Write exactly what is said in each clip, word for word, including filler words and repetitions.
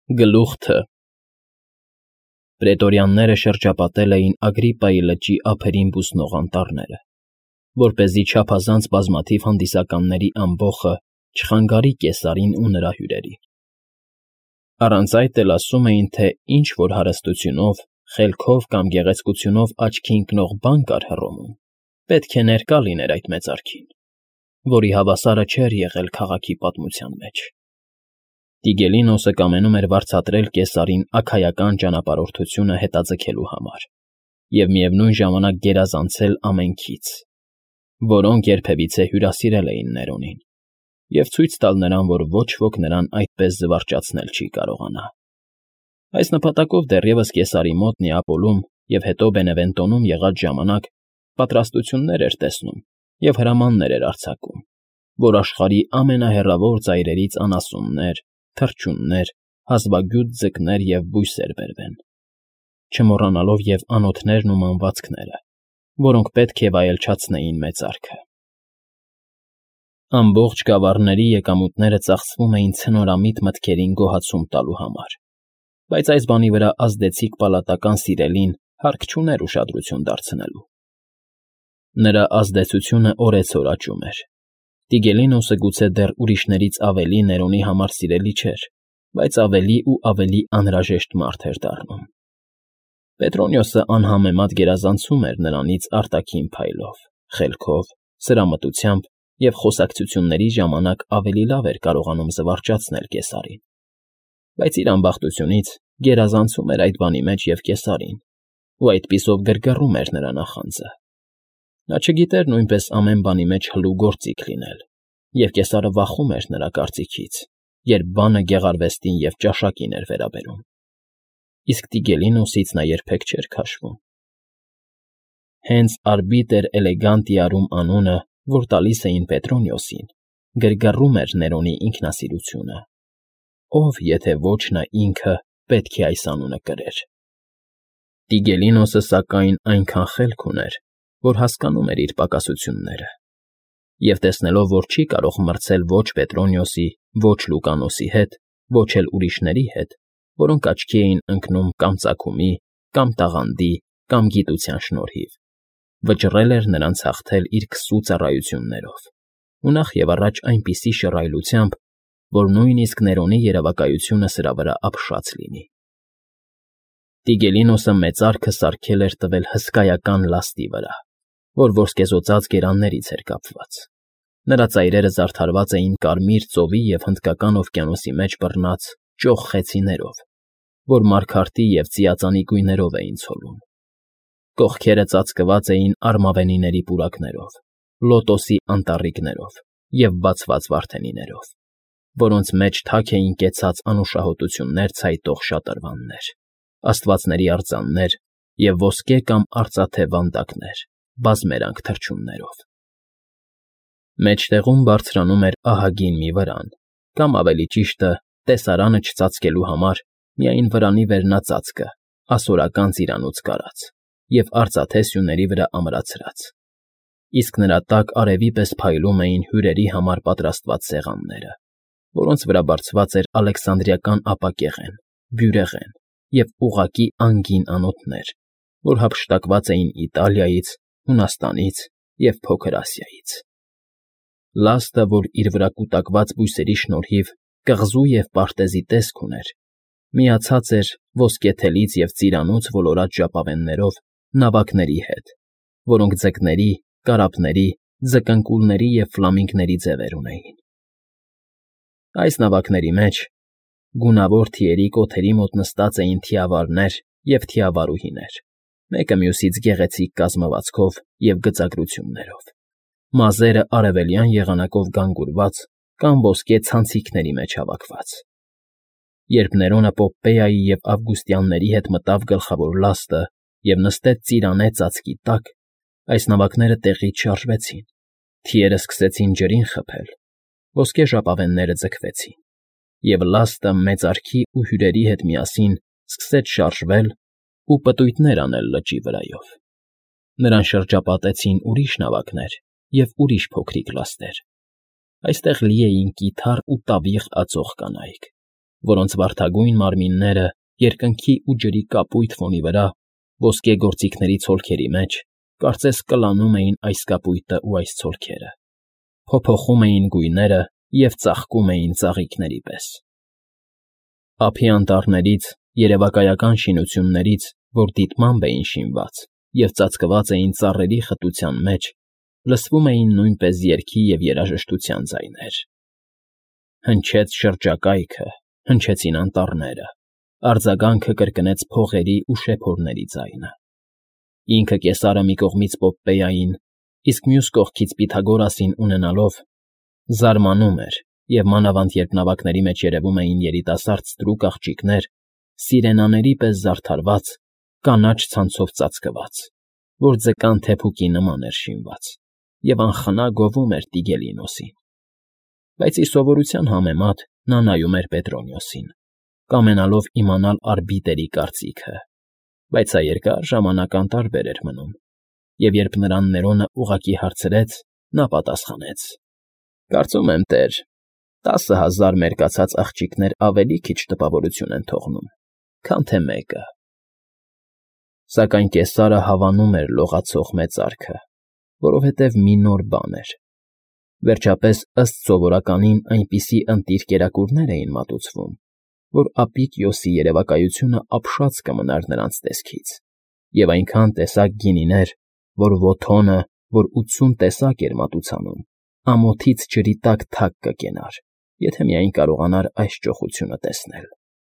Գլուխ Թ Պրետորյանները շրջապատել էին Ագրիպայի լճի ափերին բուսնող անտառները, որպեսզի չափազանց բազմաթիվ հանդիսականների ամբոխը չխանգարի Կեսարին ու նրա հյուրերին. առանց այդ էլ ասում էին, թե ինչ֊որ հարստությունով, խելքով կամ գեղեցկությունով աչքի ընկնող բան կար Հռոմում, պետք է ներկա լիներ այդ մեծարքին, որի հավասարը չէր եղել քաղաքի պատմության մեջ։ Տիգելինոսը կամենում էր վարձատրել Կեսարին աքայական ճանապարհորդությունը հետաձգելու համար և միևնույն ժամանակ գերազանցել ամենքից, որոնք երբևիցե հյուրասիրել էին Ներոնին, և ցույց տալ նրան, որ ոչ ոք նրան այդպես զվարճացնել չի կարողանա։ Այս նպատակով դեռևս Կեսարի մոտ Նեապոլում և հետո Բենևենտոնում եղած ժամանակ պատրաստություններ էր տեսնում և հրամաններ էր արձակում, որ աշխարհի ամենահեռավոր ծայրերից անասուններ, թռչուններ, հազվագյուտ ձկներ և բույսեր բերվեն, չմոռանալով և անոթներն ու մանվածքները, որոնք պետք է վայելչացնեին մեծարքը։ Ամբողջ գավառների եկամուտները ծախսվում էին ցնորամիտ մտքերին գոհացում տալու համար, բայց այս բանի վրա ազդեցիկ պալատական սիրելին հարկ չուներ ուշադրություն դարձնելու։ Նրա ազդեցությունը օրեցօր աճում էր։ Տիգելինոսը գուցե դեռ ուրիշներից ավելի Ներոնի համար սիրելի չէր, բայց ավելի ու ավելի անհրաժեշտ մարդ էր դառնում։ Պետրոնիոսը անհամեմատ գերազանցում էր նրանից արտաքին փայլով, խելքով, սրամտությամբ և խոսակցությունների ժամանակ ավելի լավ էր կարողանում զվարճացնել Կեսարին, բայց իր ամբախտությունից գերազանցում էր այդ բանի մեջ և Կեսարին, ու այդպիսով գրգռում էր նրա նախանձը։ Նա չգիտեր նույնպես ամեն բանի մեջ հլու գործիք լինել, և Կեսարը վախում էր նրա կարծիքից, երբ բանը գեղարվեստին և ճաշակին էր վերաբերում, իսկ Տիգելինոսից նա երբեք չէր քաշվում։ Հենց Արբիտեր Էլեգանտիարում անունը, որ տալիս էին Պետրոնիոսին, գրգռում էր Ներոնի ինքնասիրությունը, ով, եթե ոչ նա ինքը, պետք է այս անունը կրեր։ Տիգելինոսը, սակայն, այնքան խելք ուներ, որ հասկանում էր իր պակասությունները, և տեսնելով, որ չի կարող մրցել ոչ Պետրոնիոսի, ոչ Լուկանոսի հետ, ոչ էլ ուրիշների հետ, որոնք աչքի էին ընկնում կամ ծագումի, կամ տաղանդի, կամ գիտության շնորհիվ, վճռել էր նրանց հաղթել իր քսու ծառայություններով ու նախ և առաջ այնպիսի շռայլությամբ, որ նույնիսկ Ներոնի երևակայությունը սրա վրա ապշած լինի։ Տիգելինոսը մեծարքը սարքել էր տվել հսկայական լաստի վրա, որ ոսկեզօծած գերաններից էր կապված։ Նրա ծայրերը զարդարված էին կարմիր ծովի և Հնդկական օվկիանոսի մեջ բռնած ճոխ խեցիներով, որ մարգարտի և ծիածանի գույներով էին ցոլում։ Կողքերը ծածկված էին արմավենիների պուրակներով, լոտոսի անտառիկներով և բացված վարդենիներով, որոնց մեջ թաք էին կեցած անուշահոտություններ ցայտող շատրվաններ, աստվածների արձաններ և ոսկե կամ արծաթե վանդակներ բազմերանգ թռչուններով։ Մեջտեղում բարձրանում էր ահագին մի վրան, կամ ավելի ճիշտը, տեսարանը չծածկելու համար միայն վրանի վերնածածկը ասորական ծիրանուց կարած և արծաթե սյուների վրա ամրացրած, իսկ նրա տակ արևի պես փայլում էին հյուրերի համար պատրաստված սեղանները, որոնց վրա բարձված էր ալեքսանդրիական ապակեղեն, բյուրեղեն և ուղղակի անգին անոթներ, որ հափշտակված էին Իտալիայից, Հունաստանից և Փոքր Ասիայից։ Լաստը, որ իր վրա կուտակված բույսերի շնորհիվ կղզու և պարտեզի տեսք ուներ, միացած էր ոսկեթելից և ծիրանուց ոլորած ժապավեններով նավակների հետ, որոնք ձկների, կարապների, ձկնկուլների և ֆլամինգների ձևեր ունեին։ Այս նավակների մեջ գունավոր թիերի կոթերի մոտ նստած էին թիավարներ և թիավարուհիներ, մեկը մյուսից գեղեցիկ կազմվածքով և գծագրություններով, մազերը արևելյան եղանակով գանգուրված կամ ոսկե ցանցիքների մեջ հավաքված։ Երբ Ներոնը Պոմպեայի և Ավգուստիանների հետ մտավ գլխավոր լաստը և նստեց ծիրանե ծածկի տակ, այս նավակները տեղից շարժվեցին, թիերը սկսեցին ջրին խփել, ոսկե ժապավենները ձգվեցին, և լաստը մեծարքի ու հյուրերի հետ միասին սկսեց շարժվել ու պտույտներ անել լճի վրայով։ Նրան շրջապատեցին ուրիշ նավակներ և ուրիշ փոքրիկ լաստեր։ Այստեղ լի էին կիթառ ու տավիղ ածող կանայք, որոնց վարդագույն մարմինները երկնքի ու ջրի կապույտ ֆոնի վրա, ոսկե գործիքների ցոլքերի մեջ, կարծես կլանում էին այս կապույտը ու այս ցոլքերը, փոփոխում էին գույները և ծաղկում էին ծաղիկների պես։ Ափի անտառներից, երևակայական շինություններից, որ դիտմամբ էին շինված և ծածկված էին ծառերի խտության մեջ, լսվում էին նույնպես երգի և երաժշտության ձայներ։ Հնչեց շրջակայքը, հնչեցին անտառները, արձագանքը կրկնեց փողերի ու շեփորների ձայնը։ Ինքը կեսարը մի կողմից Պոպպեյային, իսկ մյուս կողքից Պյութագորասին ունենալով, զարմանում էր, և մանավանդ երբ նավակների մեջ երևում էին երիտասարդ ստրուկ աղջիկներ, սիրենաների պես զարդարված, կանաչ ցանցով ծածկված, որ ձկան թեփուկի նման էր շինված, և անխնա գովում էր Տիգելինոսին։ Բայց ի սովորության համեմատ նա նայում էր Պետրոնիոսին, կամենալով իմանալ արբիտերի կարծիքը, բայց սա երկար ժամանակ անտարբեր էր մնում, և երբ նրան Ներոնը ուղղակի հարցրեց, նա պատասխանեց. «Կարծում եմ, տեր, տասը հազար մերկացած աղջիկներ ավելի քիչ տպավորություն են թողնում, քան թե մեկը»։ Սակայն կեսարը հավանում էր լողացող մեծարքը, որովհետև մի նոր բան էր։ Վերջապես, ըստ սովորականին, այնպիսի ընտիր կերակուրներ էին մատուցվում, որ Ապիկիոսի երևակայությունը ապշած կմնար նրանց տեսքից, և այնքան տեսակ գինիներ, որ Ոթոնը, որ ութսուն տեսակ էր մատուցանում, ամոթից ջրի տակ թակ կկենար, եթե միայն կարողանար այս ճոխությունը տեսնել։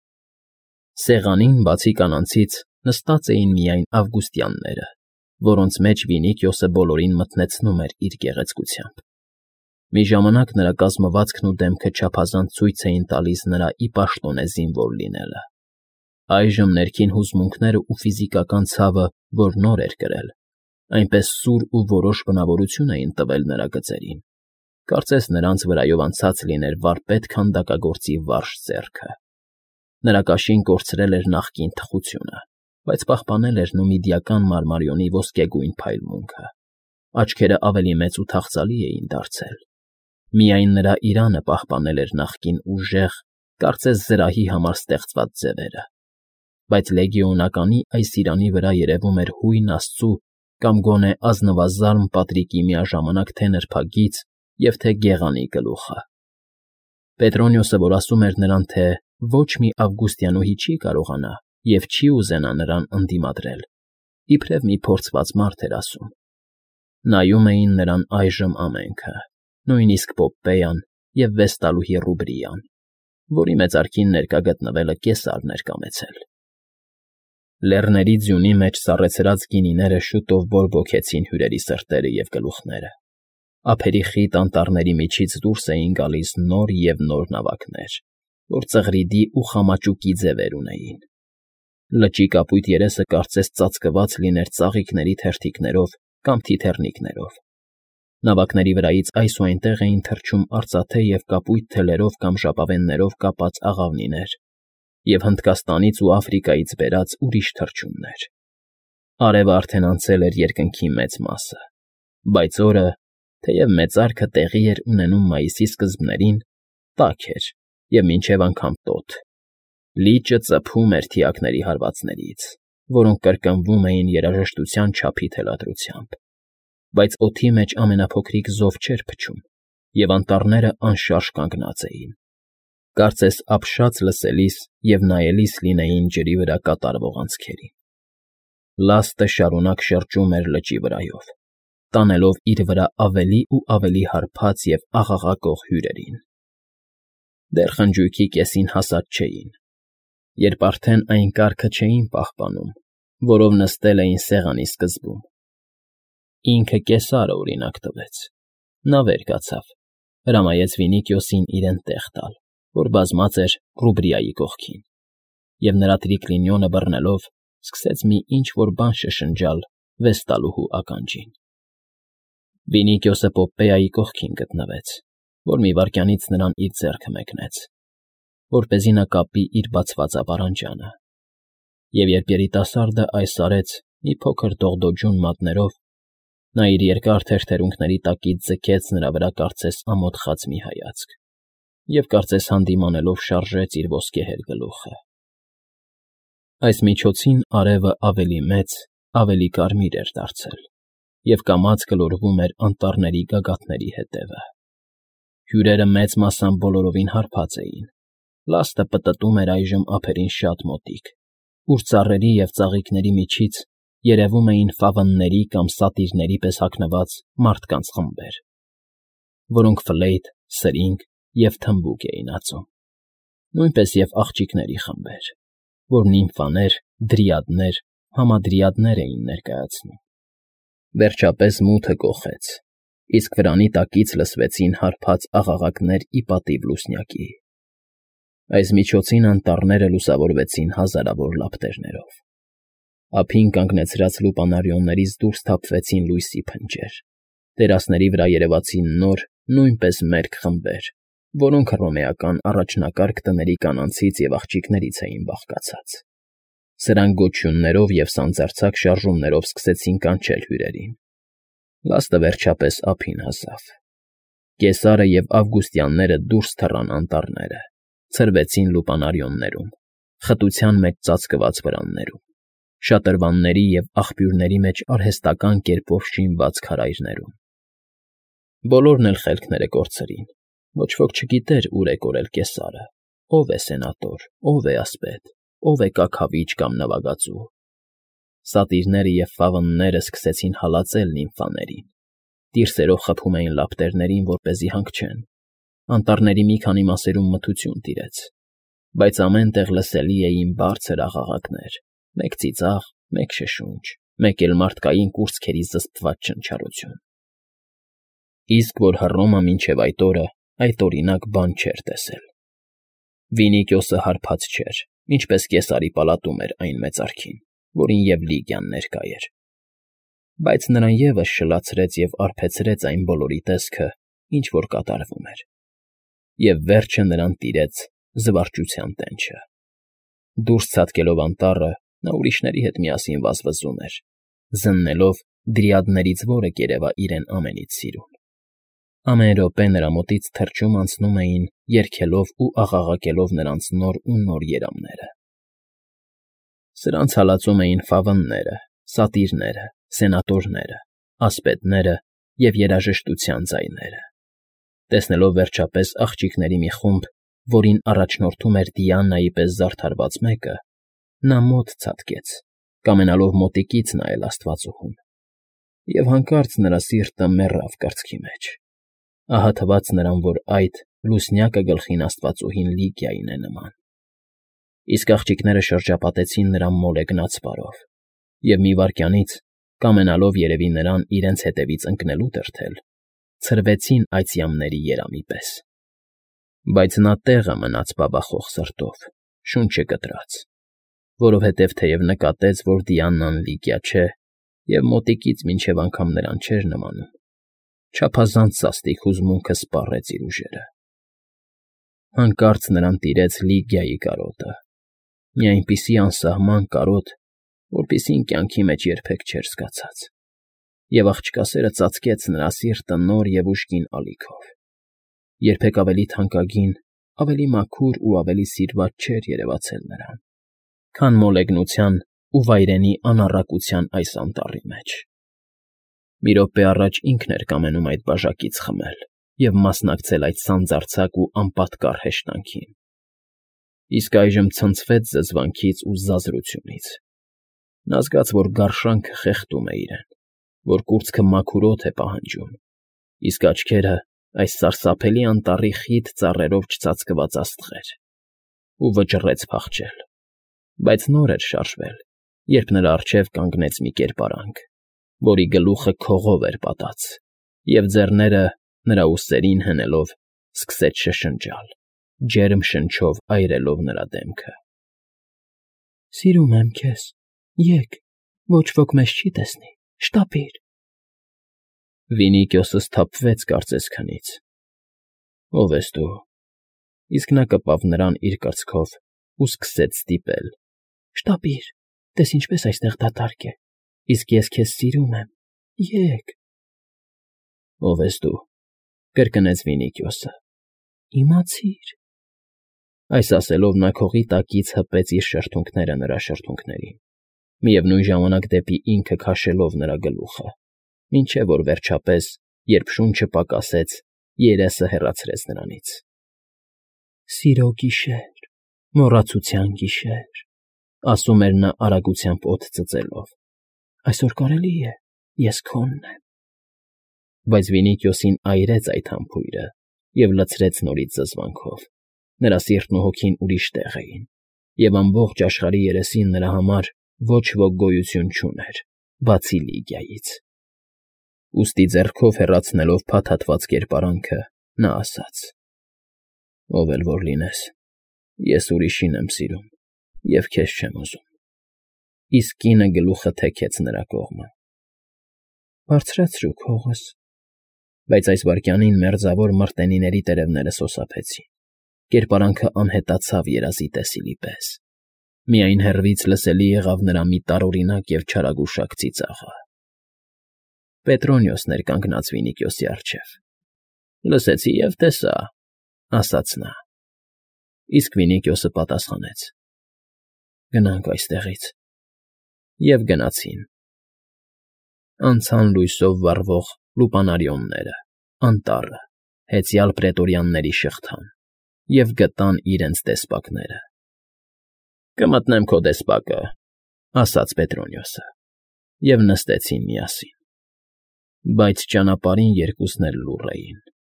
Սեղանին, բացի կանանցից, նստած էին միայն ավգուստյանները, որոնց մեջ Վինիքիոսը բոլորին մթնեցնում էր իր գեղեցկությամբ։ Մի ժամանակ նրա կազմվածքն ու դեմքը չափազանց ցույց էին տալիս նրա ի պաշտոնե զինվոր լինելը։ Այժմ ներքին հուզմունքներն ու ֆիզիկական ցավը, որ նոր էր կրել, այնպես սուր ու որոշ բնավորություն էին տվել նրա գծերին, կարծես նրանց վրայով անցած լիներ վարպետ քանդակագործի վարժ ձեռքը։ Նրա կաշին կորցրել էր նախկին թխությունը, բայց պահպանել էր նումիդիական մարմարիոնի ոսկեգույն փայլմունքը, աչքերը ավելի մեծ ու թախծալի էին դարձել։ Միայն նրա իրանը պահպանել էր նախկին ուժեղ, կարծես զրահի համար ստեղծված ձևերը, բայց լեգիոնականի այս իրանի վրա երևում էր հույն աստծու կամ գոնե ազնվազարմ Պատրիկի միաժամանակ թե նրբագիծ և թե գեղանի գլուխը։ Պետրոնիոսը, որ ասում էր նրան, թե ոչ մի ավգուստյանուհի չի կարողանա և չի ուզենա նրան ընդդիմադրել, իբրև մի փորձված մարդ էր ասում։ Նայում էին նրան այժմ ամենքը, նույնիսկ Պոպպեյան և Վեստալուհի Ռուբրիան, որի մեծարքին ներկա գտնվելը կեսարն էր կամեցել։ Լեռների ձյունի մեջ սառեցրած գինիները շուտով բորբոքեցին հյուրերի սրտերը և գլուխները։ Ափերի խիտ անտառների միջից դուրս էին գալիս նոր և նոր նավակներ, որ ծղրիդի ու խամաճուկի ձևեր ունեին։ Լճի կապույտ երեսը կարծես ծածկված լիներ ծաղիկների թերթիկներով կամ թիթեռնիկներով։ Նավակների վրայից այս ու այնտեղ էին թռչում արծաթե և կապույտ թելերով կամ ժապավեններով կապած աղավնիներ և Հնդկաստանից ու Աֆրիկայից բերած ուրիշ թռչուններ։ Արևը արդեն անցել էր երկնքի մեծ մասը, բայց օրը, թեև մեծարքը տեղի էր ունենում մայիսի սկզբներին, տաք էր և մինչև անգամ տոտ։ Լիճը ծփում էր թիակների հարվածներից, որոնք կրկնվում էին երաժշտության չափի թելադրությամբ, բայց օդի մեջ ամենափոքրիկ զով չէր փչում, և անտառները անշարժ կանգնած էին, կարծես ապշած լսելիս և նայելիս լինեին ջրի վրա կատարվող անցքերին։ Լաստը շարունակ շրջում էր լճի վրայով, տանելով իր վրա ավելի ու ավելի հարբած և աղաղակող հյուրերին։ Դեռ խնջույքի կեսին հասած չէին, երբ արդեն այն կարգը չէին պահպանում, որով նստել էին սեղանի սկզբում։ Ինքը Կեսարը օրինակ տվեց։ Նա վեր կացավ, հրամայեց Վինիքիոսին իրեն տեղ տալ, որ բազմած էր Ռուբրիայի կողքին, և նրա տրիկլինիոնը բռնելով սկսեց մի ինչ֊որ բան շշնջալ Վեստալուհու ականջին։ Վինիքիոսը Պոպպեայի կողքին գտնվեց, որ մի վայրկյանից նրան իր ձեռքը մեկնեց, որպեսզի նա կապի իր բացված ապարանջանը, և երբ երիտասարդը այս արեց մի փոքր դողդոջուն մատներով, նա իր երկար թերթերունքների տակից ձգեց նրա վրա կարծես ամոթխած մի հայացք և կարծես հանդիմանելով շարժեց իր ոսկեհեր գլուխը։ Այս միջոցին արևը ավելի մեծ, ավելի կարմիր էր դարձել և կամաց գլորվում էր անտառների գագաթների ետևը։ Հյուրերը մեծ մասամբ բոլորովին հարբած էին, լաստը պտտում էր այժմ ափերին շատ մոտիկ, ուր ծառերի և ծաղիկների միջից երևում էին ֆավնների կամ սատիրների պես հագնված մարդկանց խմբեր, որոնք ֆլեյթ, սրինգ և թմբուկ էին ածում, նույնպես և աղջիկների խմբեր, որ նիմֆաներ, դրիադներ, համադրիադներ էին ներկայացնում։ Վերջապես մութը կոխեց, իսկ վրանի տակից լսվեցին հարբած աղաղակներ ի պատիվ լուսնյակի։ Այս միջոցին անտառները լուսավորվեցին հազարավոր լապտերներով։ Ափին կանգնեցրած լուպանարյոններից դուրս թափվեցին լույսի փնջեր, տերասների վրա երևացին նոր, նույնպես մերկ խմբեր, որոնք հռոմեական առաջնակարգ տների կանանցից և աղջիկներից էին բաղկացած։ Սրանք գոչյուններով և սանձարձակ շարժումներով սկսեցին կանչել հյուրերին։ Լաստը վերջապես ափին հասավ։ Կեսարը և ավգուստյանները դուրս թռան անտառները, ցրվեցին լուպանարյոններում, խտության մեջ ծածկված վրաններում, շատրվանների և աղբյուրների մեջ արհեստական կերպով շինված քարայրներում։ Բոլորն էլ խելքները կորցրին, ոչ ոք չգիտեր ուր է կորել կեսարը, ով է սենատոր, ով է ասպետ, ով է կաքավիչ կամ նվագածու։ Սատիրները և ֆավնները սկսեցին հալածել նիմֆաներին, տիրսերով խփում էին լապտերներին, որպեսզի հանգչեն։ Անտառների մի քանի մասերում մթություն տիրեց, բայց ամեն տեղ լսելի էին բարձր աղաղակներ, մեկ ծիծաղ, մեկ շշունչ, մեկ էլ մարդկային կուրծքերի զսպված չնչառություն։ Իսկ որ Հռոմը մինչև այդ օրը այդօրինակ բան չէր տեսել։ Վինիքիոսը հարբած չէր, ինչպես Կեսարի պալատում էր այն մեծարքին, որին և Լիգիան ներկա էր, բայց նրան ևս շլացրեց և արբեցրեց այն բոլորի տեսքը, ինչ որ կատարվում էր, և վերջը նրան տիրեց զվարճության տենչը։ Դուրս ցատկելով անտառը՝ նա ուրիշների հետ միասին վազվզում էր, զննելով դրիադներից որը կերևա իրեն ամենից սիրուն։ Ամեն րոպե նրա մոտից թռչում անցնում էին, երգելով ու աղաղակելով նրանց նոր ու նոր երամները։ Սրանց հալածում էին ֆավնները, սատիրները, սենատորները, ասպետները և երաժշտության ձայները։ Տեսնելով վերջապես աղջիկների մի խումբ, որին առաջնորդում էր Դիանայի պես զարդարված մեկը, նա մոտ ցատկեց, կամենալով մոտիկից նայել աստվածուհուն, և հանկարծ նրա սիրտը մեռավ կրծքի մեջ, ահա թվաց նրան, որ այդ լուսնյակը գլխին աստվածուհին Լիգիային է նման։ Իսկ աղջիկները շրջապատեցին նրան մոլեգնած պարով և մի վայրկյանից, կամենալով երևի նրան իրենց ետևից ընկնելու դրդել, ցրվեցին այծյամների երամի պես։ Բայց նա տեղը մնաց բաբախող սրտով, շունչը կտրած, որովհետև թեև նկատեց, որ Դիանան Լիգիա չէ և մոտիկից մինչև անգամ նրան չէր նմանում, չափազանց սաստիկ հուզմունքը սպառեց իր ուժերը։ Հանկարծ նրան տիրեց Լիգիայի կարոտը, մի այնպիսի անսահման կարոտ, որպիսին կյանքի մեջ երբեք չէր զգացած, և աղջկա սերը ծածկեց նրա սիրտը նոր և ուժգին ալիքով։ Երբեք ավելի թանկագին, ավելի մաքուր ու ավելի սիրված չէր երևացել նրան, քան մոլեգնության ու վայրենի անառակության այս անտառի մեջ։ Մի րոպե առաջ ինքն էր կամենում այդ բաժակից խմել և մասնակցել այդ սանձարձակ ու անպատկառ հեշտանքին, իսկ այժմ ցնցվեց զզվանքից ու զազրությունից։ Նա զգաց, որ գարշանքը խեղդում է իրեն, որ կուրծքը մաքուր օդ է պահանջում, իսկ աչքերը՝ այս սարսափելի անտառի խիտ ծառերով չծածկված աստղեր, ու վճռեց փախչել։ Բայց նոր էր շարժվել, երբ նրա առջև կանգնեց մի կերպարանք, որի գլուխը քողով էր պատած, և ձեռները, նրա ուսերին հենելով, սկսեց շշնջալ, ջերմ շնչով այրելով նրա դեմքը։ ֊ Սիրում եմ քեզ, եկ, ոչ ոք մեզ չի տեսնի, շտապիր։ Վինիքիոսը սթափվեց կարծես քնից։ Ո՞վ ես դու։ Իսկ նա կպավ նրան իր կրծքով ու սկսեց ստիպել. Շտապիր, տես ինչպես այստեղ դատարկ է, իսկ ես քեզ սիրում եմ, եկ։ Ո՞վ ես դու, կրկնեց Վինիքիոսը։ Իմացիր։ Այս ասելով նա քողի տակից հպեց իր շրթունքները նրա շրթունքներին, միևնույն ժամանակ դեպի ինքը քաշելով նրա գլուխը, մինչև որ վերջապես, երբ շունչը պակասեց, երեսը հեռացրեց նրանից։ Սիրո գիշեր, մոռացության գիշեր, ասում էր նա արագությամբ օդ ծծելով, այսօր կարելի է, ես քոնն եմ։ Բայց Վինիքիոսին այրեց այդ համբույրը և լցրեց նորից զզվանքով, նրա սիրտն ու հոգին ուրիշ տեղ էին, և ամբողջ աշխարհի երեսին նրա համար ոչ ոք գոյություն չուներ, բացի Լիգիայից։ Ուստի ձեռքով հեռացնելով փաթաթված կերպարանքը, նա ասաց. «Ով էլ որ լինես, ես ուրիշին եմ սիրում և քեզ չեմ ուզում»։ Իսկ կինը գլուխը թեքեց նրա կողմը։ «Բարձրացրու քողս»։ Բայց այս վայրկյանին մերձավոր մրտենիների տերևները սոսափեցին, կերպարանքը անհետացավ երազի տեսիլի պես, միայն հեռվից լսելի եղավ նրա մի տարօրինակ և չարագուշակ ծիծաղը։ Պետրոնիոսն էր կանգնած Վինիքիոսի առջև։ «Լսեցի և տեսա», ասաց նա։ Իսկ Վինիքիոսը պատասխանեց. «Գնանք այստեղից»։ Եվ գնացին։ Անցան լույսով վառվող լուպանարիոնները, անտառը, հեծյալ պրետորյանների շղթան և գտան իրենց դեսպակները։ «Կմտնեմ քո դեսպակը», ասաց Պետրոնիոսը, և նստեցին միասին։ Բայց ճանապարհին երկուսն էլ լուռ էին։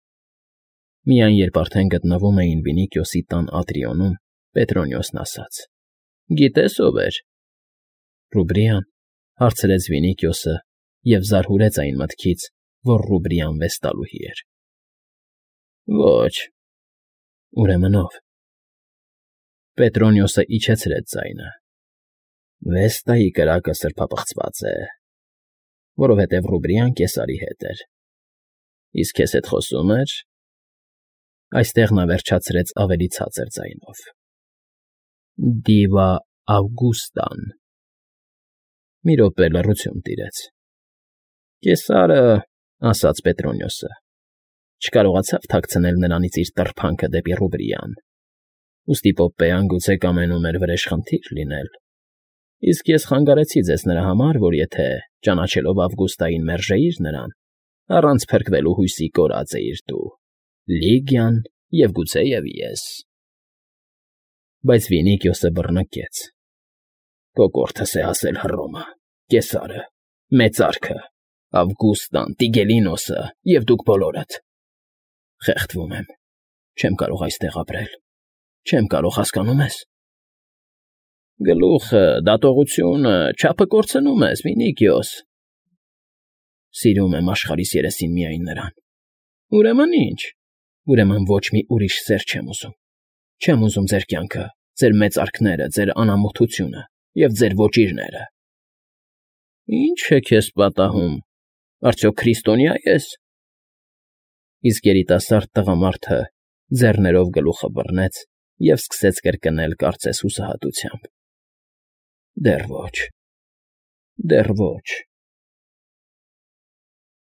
Միայն երբ արդեն գտնվում էին Վինիքիոսի տան ատրիոնում, Պետրոնիոսն ասաց. «Գիտե՞ս ով էր»։ Ռուբրիա՞ն,֊ հարցրեց Վինիքիոսը և զարհուրեց այն մտքից, որ Ռուբրիան վեստալուհի էր։ Ոչ։ Ուրեմն ո՞վ։ Պետրոնիոսը իջեցրեց ձայնը։ Վեստայի կրակը սրբապղծված է, որովհետև Ռուբրիան Կեսարի հետ էր։ Իսկ քեզ հետ խոսում էր։ Այստեղ նա վերջացրեց ավելի ցածր ձայնով. Դիվա Ավգուստան։ Մի րոպե լռություն տիրեց։ Կեսարը, ասաց Պետրոնիոսը, չկարողացավ թաքցնել նրանից իր տրփանքը դեպի Ռուբրիան։ Ուստի Պոպպեան գուցե կամենում էր վրեժխնդիր լինել։ Իսկ ես խանգարեցի ձեզ նրա համար, որ եթե, ճանաչելով Ավգուստային, մերժեիր նրան, առանց փրկվելու հույսի կորած էիր դու, Լիգիան և գուցեև ես։ Բայց Վինիքիոսը բռնկեց. Կոկորդս է ասել Հռոմը, Կեսարը, մեծարքը, Ավգուստան, Տիգելինոսը և դուք բոլորդ։ Խեղդվում եմ, չեմ կարող այստեղ ապրել, չեմ կարող, հասկանում ես։ Գլուխը, դատողությունը, չափը կորցնում ես, Վինիքիոս։ Սիրում եմ աշխարհիս երեսին միայն նրան։ Ուրեմն ի՞նչ։ Ուրեմն ոչ մի ուրիշ սեր չեմ ուզում։ Չեմ ուզում ձեր կյանքը, ձեր մեծարքները, ձեր անամոթությունը և ձեր ոճիրները։ Ինչ է քեզ պատահում, արդյոք քրիստոնյա ես։ Իսկ երիտասարդ տղամարդը ձեռներով գլուխը բռնեց և սկսեց կրկնել կարծես հուսահատությամբ. Դեռ ոչ, դեռ ոչ։